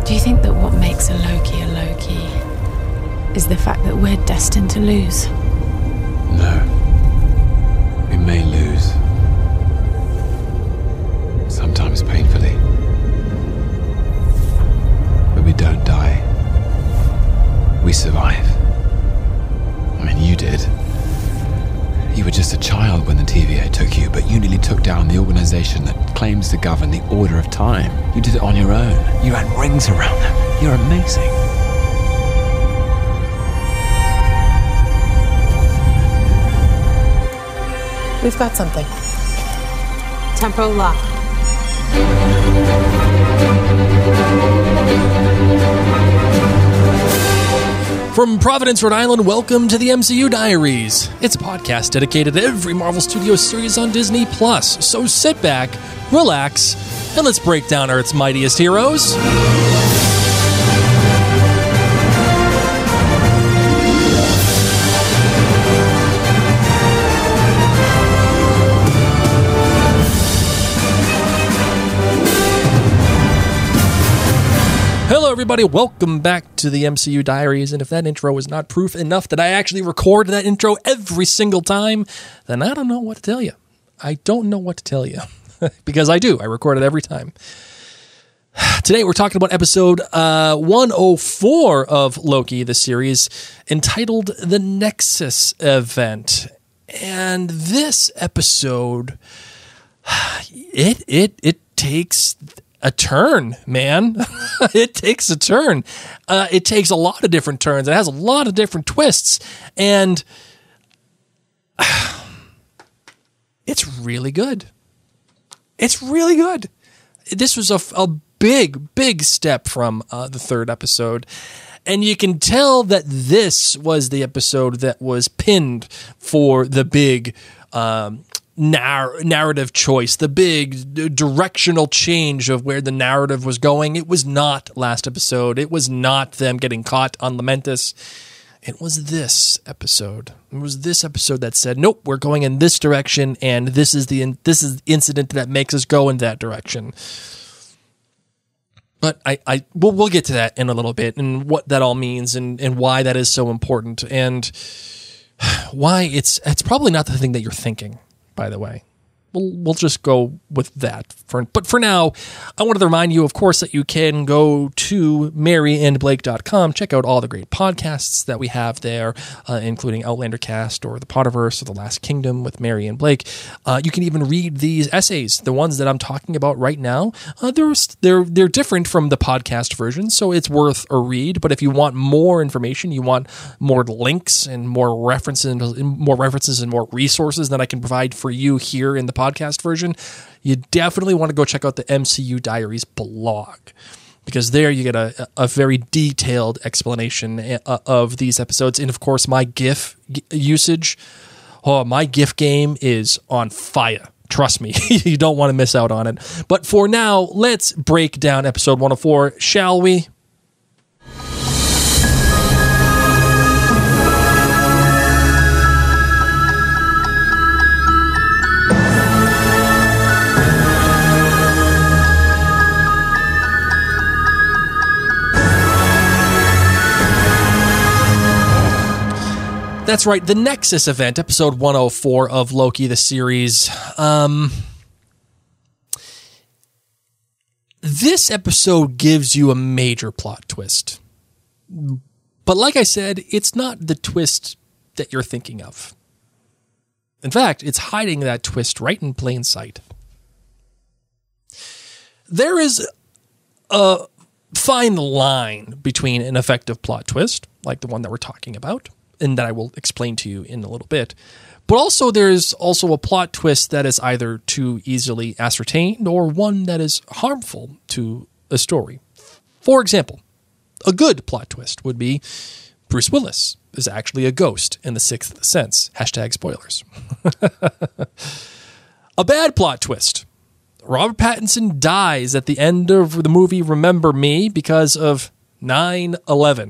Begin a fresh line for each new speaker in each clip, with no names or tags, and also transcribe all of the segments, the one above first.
Do you think that what makes a Loki is the fact that we're destined to lose?
No. We may lose. Sometimes painfully. But we don't die. We survive. I mean, you did. You were just a child when the TVA took you, but you nearly took down the organization that claims to govern the order of time. You did it on your own. You had rings around them. You're amazing.
We've got something.
Tempo lock.
From Providence, Rhode Island, welcome to the MCU Diaries. It's a podcast dedicated to every Marvel Studios series on Disney+. So sit back, relax, and let's break down Earth's mightiest heroes. Hello everybody, welcome back to the MCU Diaries, and if that intro is not proof enough that I actually record that intro every single time, then I don't know what to tell you. I don't know what to tell you, because I do. I record it every time. Today we're talking about episode 104 of Loki, the series, entitled The Nexus Event. And this episode, it takes a turn, man. It takes a turn. It takes a lot of different turns. It has a lot of different twists. And it's really good. It's really good. This was a big step from the third episode. And you can tell that this was the episode that was pinned for the big narrative choice, the big directional change of where the narrative was going. It was not last episode. It was not them getting caught on Lamentus. It was this episode. It was this episode that said, nope, we're going in this direction, and this is the incident that makes us go in that direction. But we'll get to that in a little bit, and what that all means, and why that is so important, and why it's probably not the thing that you're thinking. By the way, we'll just go with that. But for now, I wanted to remind you, of course, that you can go to maryandblake.com, check out all the great podcasts that we have there, including Outlander Cast or The Potterverse or The Last Kingdom with Mary and Blake. You can even read these essays, the ones that I'm talking about right now. They're different from the podcast version, so it's worth a read. But if you want more information, you want more links and more references and more resources that I can provide for you here in the podcast version, you definitely want to go check out the MCU Diaries blog, because there you get a very detailed explanation of these episodes. And of course, my GIF usage, my GIF game is on fire. Trust me, you don't want to miss out on it. But for now, let's break down episode 104, shall we? That's right, the Nexus Event, episode 104 of Loki, the series. This episode gives you a major plot twist. But like I said, it's not the twist that you're thinking of. In fact, it's hiding that twist right in plain sight. There is a fine line between an effective plot twist, like the one that we're talking about, and that I will explain to you in a little bit. But also there's also a plot twist that is either too easily ascertained or one that is harmful to a story. For example, a good plot twist would be Bruce Willis is actually a ghost in The Sixth Sense. # spoilers. A bad plot twist. Robert Pattinson dies at the end of the movie Remember Me because of 9/11.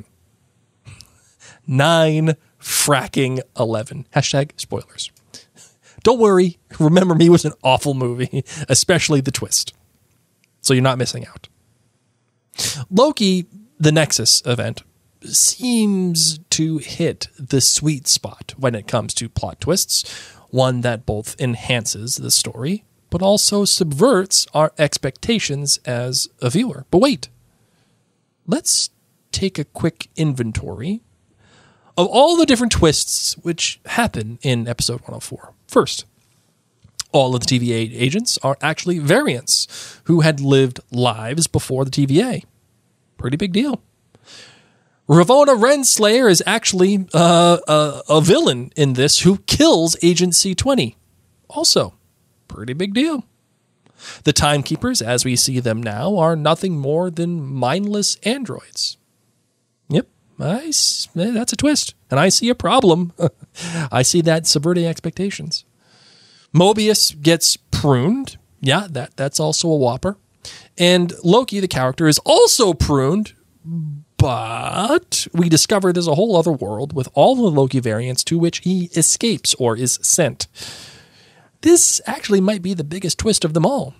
9/11. # spoilers. Don't worry, Remember Me was an awful movie, especially the twist. So you're not missing out. Loki, the Nexus event, seems to hit the sweet spot when it comes to plot twists, one that both enhances the story, but also subverts our expectations as a viewer. But wait, let's take a quick inventory of all the different twists which happen in episode 104. First, all of the TVA agents are actually variants who had lived lives before the TVA. Pretty big deal. Ravonna Renslayer is actually a villain in this who kills Agent C20. Also, pretty big deal. The Timekeepers, as we see them now, are nothing more than mindless androids. Yep, that's a twist, and I see a problem. I see that subverting expectations. Mobius gets pruned. Yeah, that's also a whopper. And Loki, the character, is also pruned, but we discover there's a whole other world with all the Loki variants to which he escapes or is sent. This actually might be the biggest twist of them all.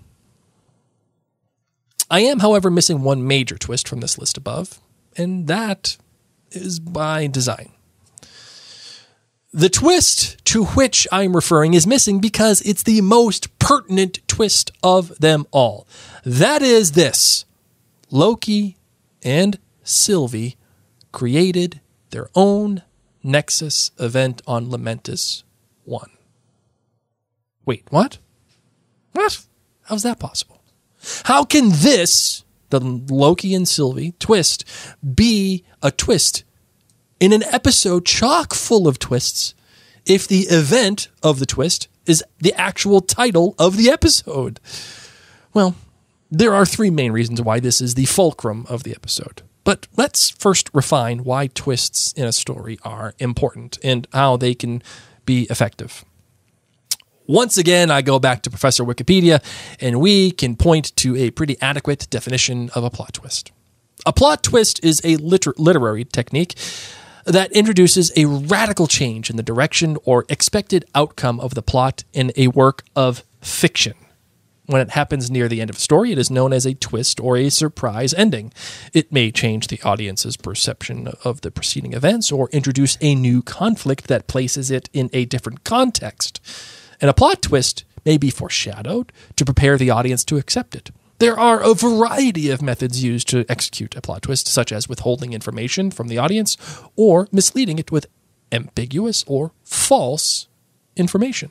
I am, however, missing one major twist from this list above, and that is by design. The twist to which I'm referring is missing because it's the most pertinent twist of them all. That is this: Loki and Sylvie created their own Nexus event on Lamentis 1. Wait, what? What? How's that possible? How can this, the Loki and Sylvie twist, be a twist in an episode chock full of twists if the event of the twist is the actual title of the episode? Well, there are three main reasons why this is the fulcrum of the episode. But let's first refine why twists in a story are important and how they can be effective. Once again, I go back to Professor Wikipedia, and we can point to a pretty adequate definition of a plot twist. A plot twist is a literary technique that introduces a radical change in the direction or expected outcome of the plot in a work of fiction. When it happens near the end of a story, it is known as a twist or a surprise ending. It may change the audience's perception of the preceding events or introduce a new conflict that places it in a different context. And a plot twist may be foreshadowed to prepare the audience to accept it. There are a variety of methods used to execute a plot twist, such as withholding information from the audience or misleading it with ambiguous or false information.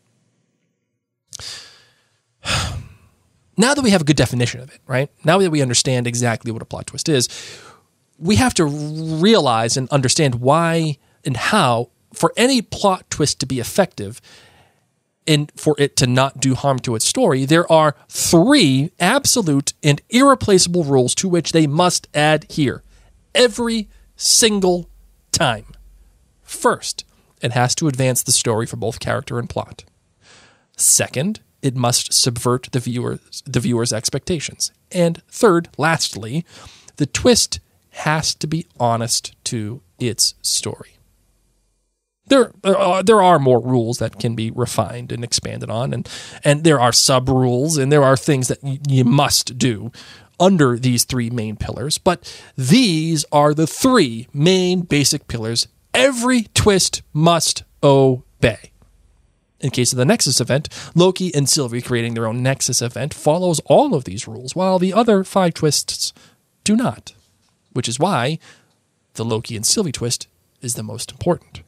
Now that we have a good definition of it, right? Now that we understand exactly what a plot twist is, we have to realize and understand why and how, for any plot twist to be effective and for it to not do harm to its story, there are three absolute and irreplaceable rules to which they must adhere every single time. First, it has to advance the story for both character and plot. Second, it must subvert the viewer's expectations. And third, lastly, the twist has to be honest to its story. There are more rules that can be refined and expanded on, and there are sub-rules, and there are things that you must do under these three main pillars, but these are the three main basic pillars every twist must obey. In case of the Nexus event, Loki and Sylvie creating their own Nexus event follows all of these rules, while the other 5 twists do not, which is why the Loki and Sylvie twist is the most important.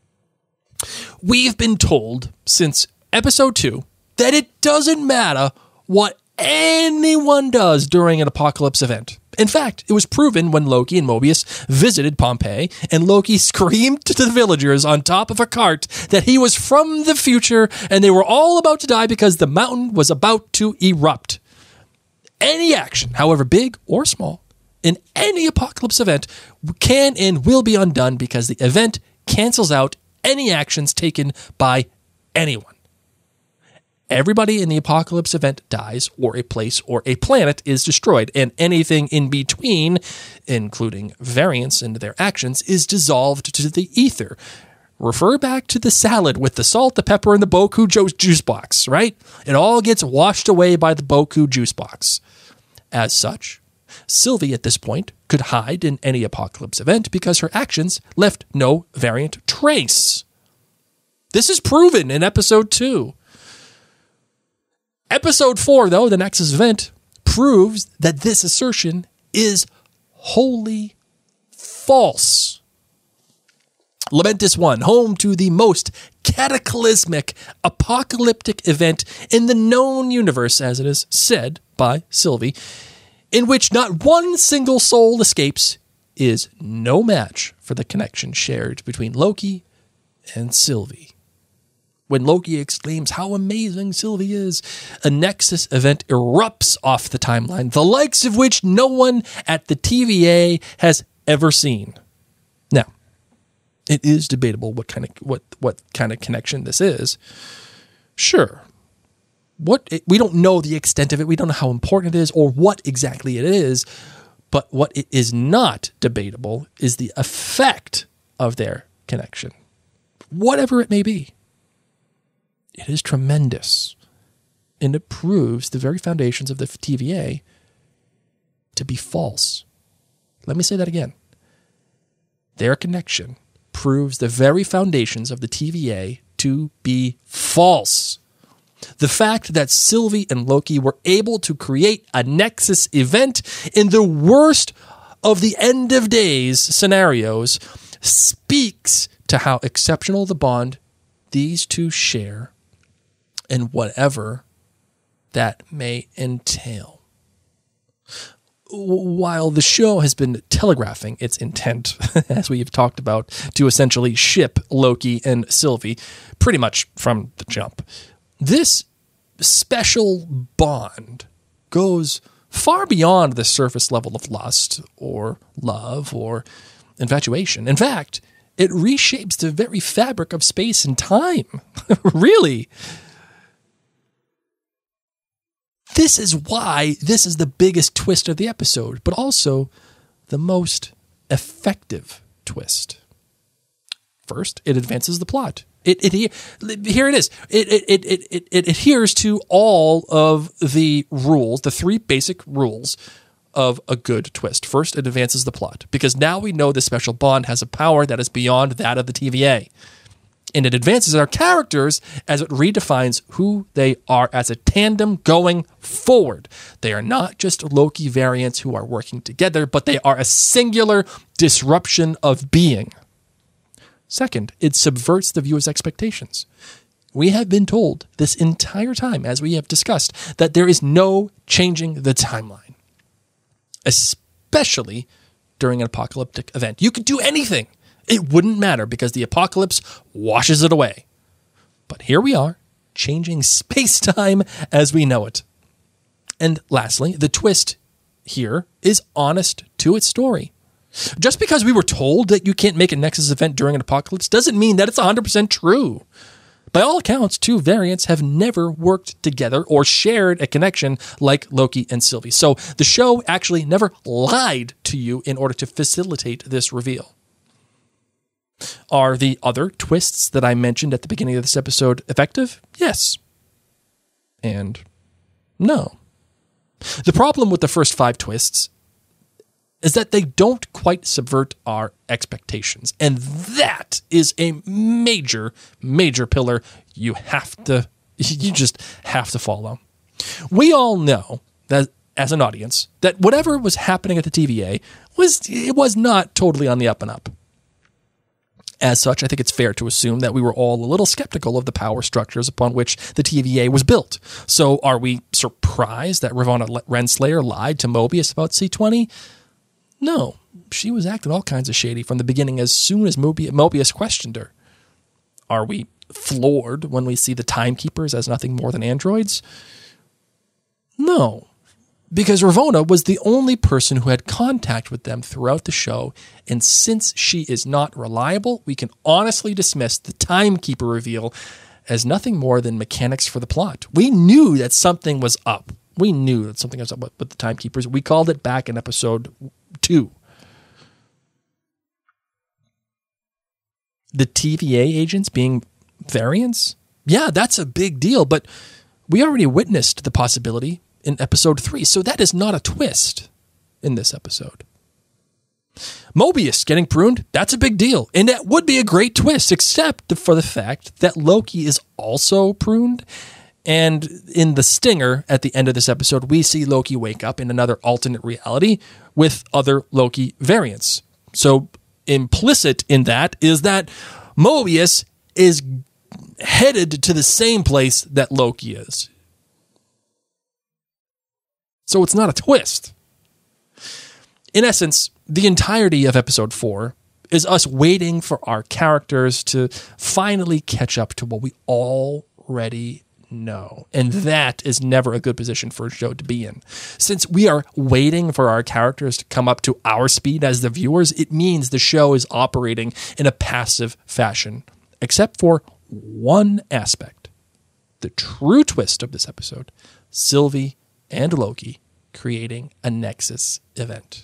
We've been told since episode 2 that it doesn't matter what anyone does during an apocalypse event. In fact, it was proven when Loki and Mobius visited Pompeii, and Loki screamed to the villagers on top of a cart that he was from the future and they were all about to die because the mountain was about to erupt. Any action, however big or small, in any apocalypse event can and will be undone because the event cancels out any actions taken by anyone. Everybody in the apocalypse event dies, or a place or a planet is destroyed, and anything in between, including variance into their actions, is dissolved to the ether. Refer back to the salad with the salt, the pepper, and the Boku juice box, right? It all gets washed away by the Boku juice box. As such, Sylvie, at this point, could hide in any apocalypse event because her actions left no variant trace. This is proven in episode 2. Episode 4, though, the Nexus event, proves that this assertion is wholly false. Lamentis 1, home to the most cataclysmic apocalyptic event in the known universe, as it is said by Sylvie, in which not one single soul escapes, is no match for the connection shared between Loki and Sylvie. When Loki exclaims how amazing Sylvie is, a Nexus event erupts off the timeline, the likes of which no one at the TVA has ever seen. Now, it is debatable what kind of connection this is. Sure. We don't know the extent of it. We don't know how important it is or what exactly it is. But what it is not debatable is the effect of their connection, whatever it may be. It is tremendous, and it proves the very foundations of the TVA to be false. Let me say that again. Their connection proves the very foundations of the TVA to be false. The fact that Sylvie and Loki were able to create a Nexus event in the worst of the end of days scenarios speaks to how exceptional the bond these two share and whatever that may entail. While the show has been telegraphing its intent, as we have talked about, to essentially ship Loki and Sylvie pretty much from the jump, this special bond goes far beyond the surface level of lust or love or infatuation. In fact, it reshapes the very fabric of space and time. Really. This is why this is the biggest twist of the episode, but also the most effective twist. First, it advances the plot. Here it is. It adheres to all of the rules, the 3 basic rules of a good twist. First, it advances the plot, because now we know the special bond has a power that is beyond that of the TVA. And it advances our characters as it redefines who they are as a tandem going forward. They are not just Loki variants who are working together, but they are a singular disruption of being. Second, it subverts the viewer's expectations. We have been told this entire time, as we have discussed, that there is no changing the timeline, especially during an apocalyptic event. You could do anything. It wouldn't matter because the apocalypse washes it away. But here we are, changing space-time as we know it. And lastly, the twist here is honest to its story. Just because we were told that you can't make a Nexus event during an apocalypse doesn't mean that it's 100% true. By all accounts, 2 variants have never worked together or shared a connection like Loki and Sylvie. So the show actually never lied to you in order to facilitate this reveal. Are the other twists that I mentioned at the beginning of this episode effective? Yes. And no. The problem with the first 5 twists is that they don't quite subvert our expectations. And that is a major, major pillar you just have to follow. We all know that as an audience, that whatever was happening at the TVA was not totally on the up and up. As such, I think it's fair to assume that we were all a little skeptical of the power structures upon which the TVA was built. So are we surprised that Ravonna Renslayer lied to Mobius about C-20? No, she was acting all kinds of shady from the beginning as soon as Mobius questioned her. Are we floored when we see the Timekeepers as nothing more than androids? No, because Ravonna was the only person who had contact with them throughout the show, and since she is not reliable, we can honestly dismiss the Timekeeper reveal as nothing more than mechanics for the plot. We knew that something was up. We knew that something was up with the Timekeepers. We called it back in episode 2. The TVA agents being variants? Yeah, that's a big deal, but we already witnessed the possibility in episode 3, so that is not a twist. in this episode. Mobius getting pruned, that's a big deal. And that would be a great twist, except for the fact that Loki is also pruned. And in the stinger at the end of this episode, we see Loki wake up in another alternate reality with other Loki variants. So implicit in that is that Mobius is headed to the same place that Loki is. So it's not a twist. In essence, the entirety of episode 4 is us waiting for our characters to finally catch up to what we already know. And that is never a good position for a show to be in. Since we are waiting for our characters to come up to our speed as the viewers, it means the show is operating in a passive fashion, except for one aspect. The true twist of this episode, Sylvie and Loki creating a Nexus event.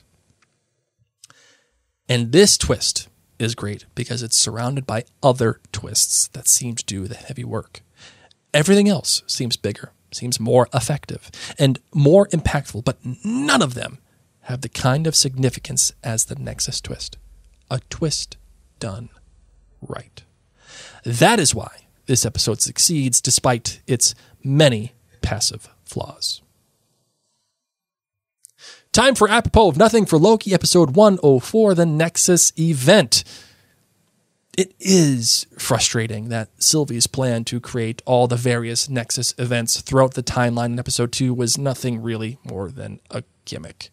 And this twist is great because it's surrounded by other twists that seem to do the heavy work. Everything else seems bigger, seems more effective, and more impactful, but none of them have the kind of significance as the Nexus twist. A twist done right. That is why this episode succeeds despite its many passive flaws. Time for Apropos of Nothing for Loki, episode 104, the Nexus event. It is frustrating that Sylvie's plan to create all the various Nexus events throughout the timeline in episode 2 was nothing really more than a gimmick.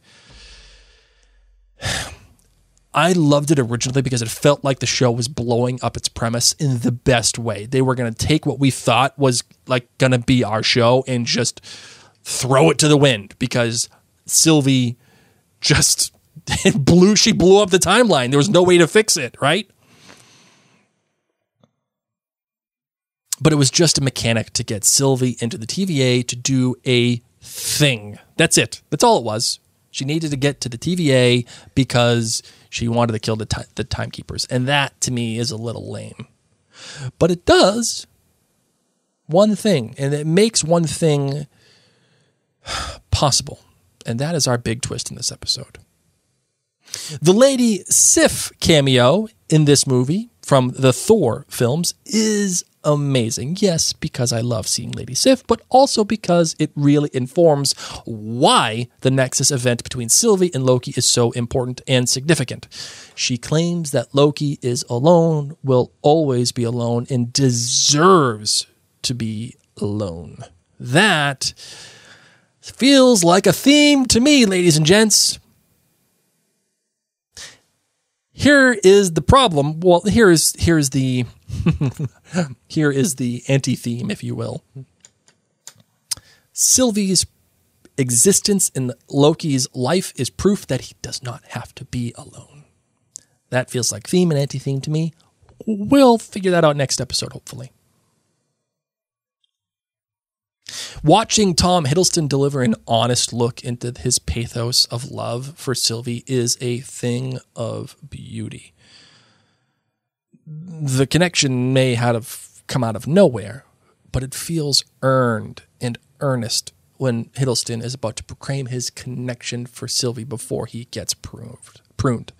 I loved it originally because it felt like the show was blowing up its premise in the best way. They were going to take what we thought was like going to be our show and just throw it to the wind because Sylvie just blew up the timeline. There was no way to fix it, right? But it was just a mechanic to get Sylvie into the TVA to do a thing. That's it. That's all it was. She needed to get to the TVA because she wanted to kill the timekeepers. And that, to me, is a little lame. But it does one thing, and it makes one thing possible. And that is our big twist in this episode. The Lady Sif cameo in this movie from the Thor films is amazing. Yes, because I love seeing Lady Sif, but also because it really informs why the Nexus event between Sylvie and Loki is so important and significant. She claims that Loki is alone, will always be alone, and deserves to be alone. That feels like a theme to me, ladies and gents. Here is the problem. Well, here is the here is the anti-theme, if you will. Sylvie's existence in Loki's life is proof that he does not have to be alone. That feels like theme and anti-theme to me. We'll figure that out next episode, hopefully. Watching Tom Hiddleston deliver an honest look into his pathos of love for Sylvie is a thing of beauty. The connection may have come out of nowhere, but it feels earned and earnest when Hiddleston is about to proclaim his connection for Sylvie before he gets pruned.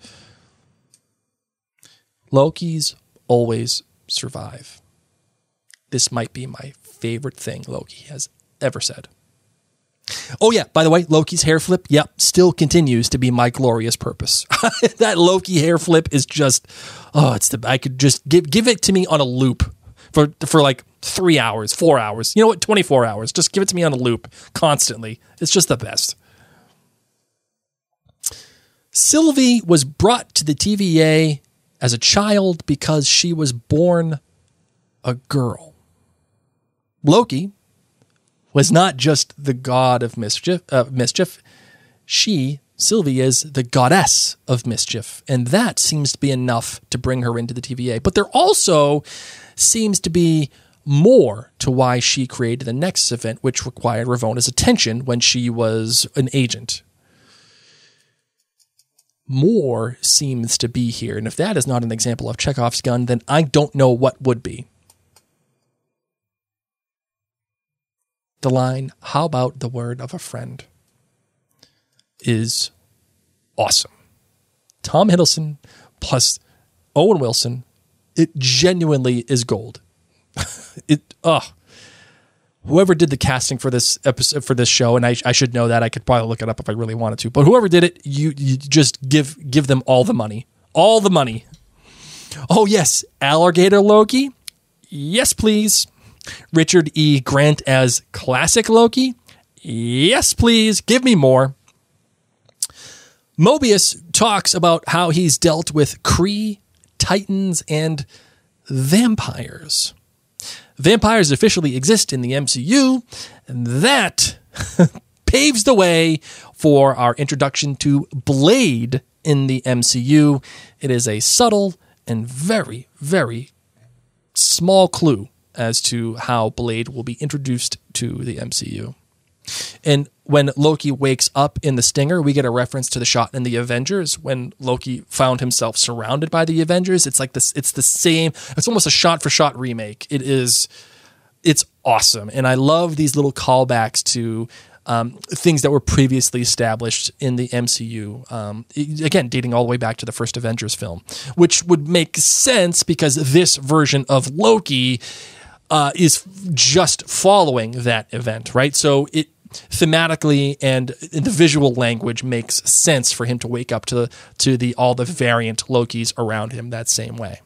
Loki's always survive. This might be my favorite thing Loki has ever said. Oh yeah, by the way, Loki's hair flip, still continues to be my glorious purpose. That Loki hair flip is just, I could just give it to me on a loop for like 3 hours, 4 hours. You know what? 24 hours. Just give it to me on a loop constantly. It's just the best. Sylvie was brought to the TVA as a child because she was born a girl. Loki was not just the god of mischief. She, Sylvie, is the goddess of mischief. And that seems to be enough to bring her into the TVA. But there also seems to be more to why she created the Nexus event, which required Ravona's attention when she was an agent. More seems to be here. And if that is not an example of Chekhov's gun, then I don't know what would be. The line, "How about the word of a friend?" is awesome. Tom Hiddleston plus Owen Wilson, it genuinely is gold. Whoever did the casting for this episode, for this show, and I should know that. I could probably look it up if I really wanted to. But whoever did it, you just give them all the money. All the money. Oh, yes. Alligator Loki. Yes, please. Richard E. Grant as classic Loki. Yes, please. Give me more. Mobius talks about how he's dealt with Kree, Titans, and vampires. Vampires officially exist in the MCU, and that paves the way for our introduction to Blade in the MCU. It is a subtle and very, very small clue as to how Blade will be introduced to the MCU. And when Loki wakes up in the Stinger, we get a reference to the shot in the Avengers when Loki found himself surrounded by the Avengers. It's like this. It's the same. It's almost a shot-for-shot remake. It's awesome, and I love these little callbacks to things that were previously established in the MCU. Again, dating all the way back to the first Avengers film, which would make sense because this version of Loki is just following that event, right? So it thematically and in the visual language makes sense for him to wake up to all the variant Lokis around him that same way.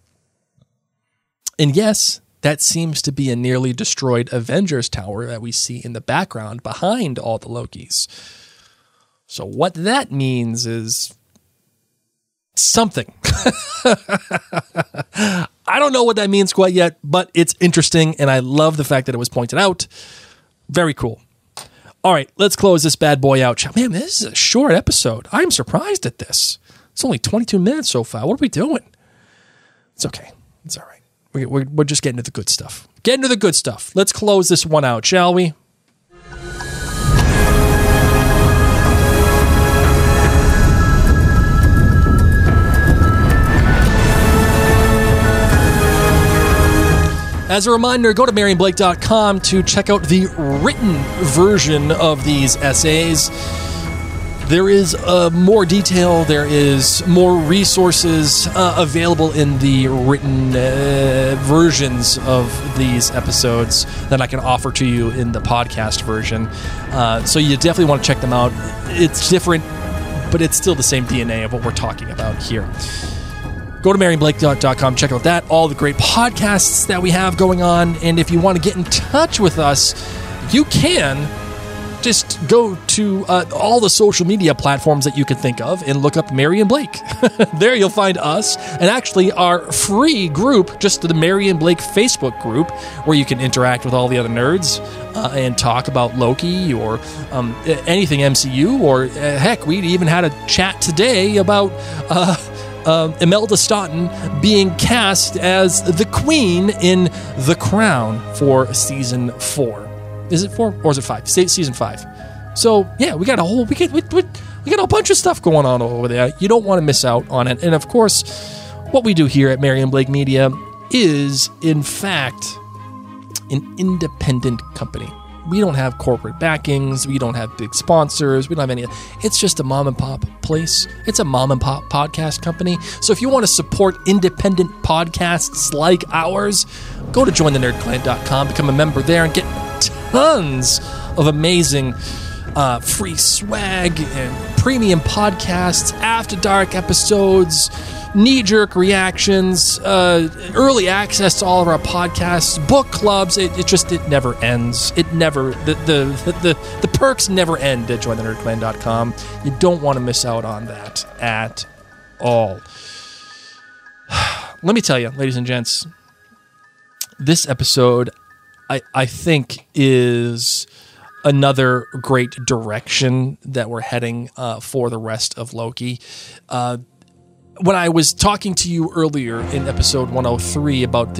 And yes, that seems to be a nearly destroyed Avengers Tower that we see in the background behind all the Lokis. So what that means is something. I don't know what that means quite yet, but it's interesting, and I love the fact that it was pointed out. Very cool. All right, let's close this bad boy out. Man, this is a short episode. I'm surprised at this. It's only 22 minutes so far. What are we doing? It's okay. It's all right. We're just getting to the good stuff. Getting to the good stuff. Let's close this one out, shall we? As a reminder, go to MarionBlake.com to check out the written version of these essays. There is more detail, there is more resources available in the written versions of these episodes that I can offer to you in the podcast version. So you definitely want to check them out. It's different, but it's still the same DNA of what we're talking about here. Go to MarionBlake.com, check out that, all the great podcasts that we have going on. And if you want to get in touch with us, you can just go to all the social media platforms that you can think of and look up Marion Blake. There you'll find us and actually our free group, just the Marion Blake Facebook group, where you can interact with all the other nerds and talk about Loki or anything MCU, or heck, we even had a chat today about Imelda Staunton being cast as the Queen in The Crown for season 4. Is it 4 or is it 5? Season 5. So yeah, we got a bunch of stuff going on over there. You don't want to miss out on it. And of course, what we do here at Marion Blake Media is, in fact, an independent company. We don't have corporate backings. We don't have big sponsors. We don't have any. It's just a mom and pop place. It's a mom and pop podcast company. So if you want to support independent podcasts like ours, go to jointhenerdclan.com, become a member there, and get tons of amazing free swag and premium podcasts, after dark episodes, knee-jerk reactions, early access to all of our podcasts, book clubs. It never ends. It never, the perks never end at jointhenerdclan.com. You don't want to miss out on that at all. Let me tell you, ladies and gents, this episode, I think, is another great direction that we're heading for the rest of Loki. When I was talking to you earlier in episode 103 about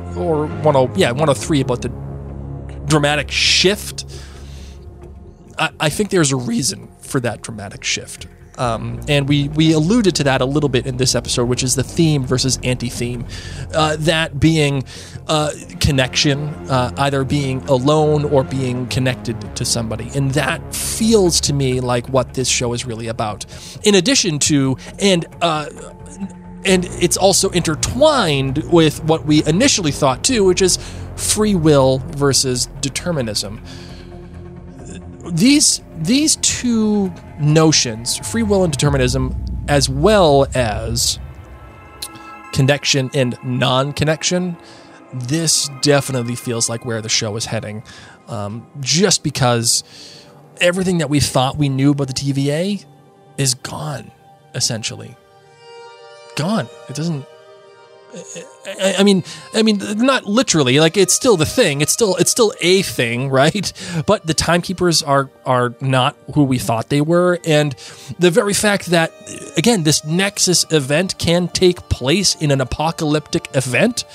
103 about the dramatic shift, I think there's a reason for that dramatic shift. And we alluded to that a little bit in this episode, which is the theme versus anti-theme. That being connection, either being alone or being connected to somebody. And that feels to me like what this show is really about. In addition to, and it's also intertwined with what we initially thought too, which is free will versus determinism. These two notions, free will and determinism, as well as connection and non-connection, this definitely feels like where the show is heading. Just because everything that we thought we knew about the TVA is gone, essentially. Gone. It doesn't... I mean, not literally. Like, it's still the thing. It's still a thing, right? But the timekeepers are not who we thought they were, and the very fact that, again, this Nexus event can take place in an apocalyptic event.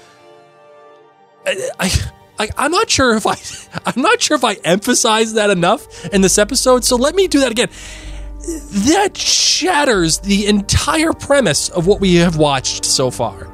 I'm not sure if I emphasized that enough in this episode. So let me do that again. That shatters the entire premise of what we have watched so far.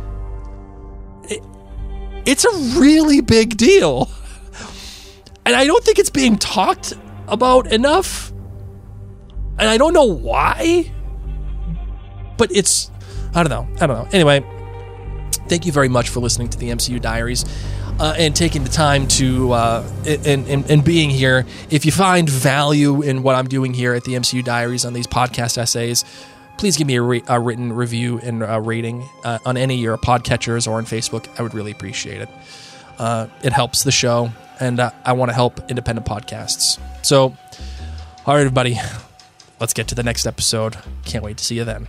It's a really big deal. And I don't think it's being talked about enough. And I don't know why. But it's... I don't know. Anyway, thank you very much for listening to the MCU Diaries. And taking the time to and being here. If you find value in what I'm doing here at the MCU Diaries on these podcast essays, please give me a written review and a rating on any of your podcatchers or on Facebook. I would really appreciate it. It helps the show, and I want to help independent podcasts. So, all right, everybody, let's get to the next episode. Can't wait to see you then.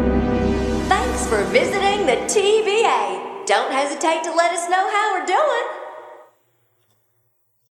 For visiting the TVA. Don't hesitate to let us know how we're doing.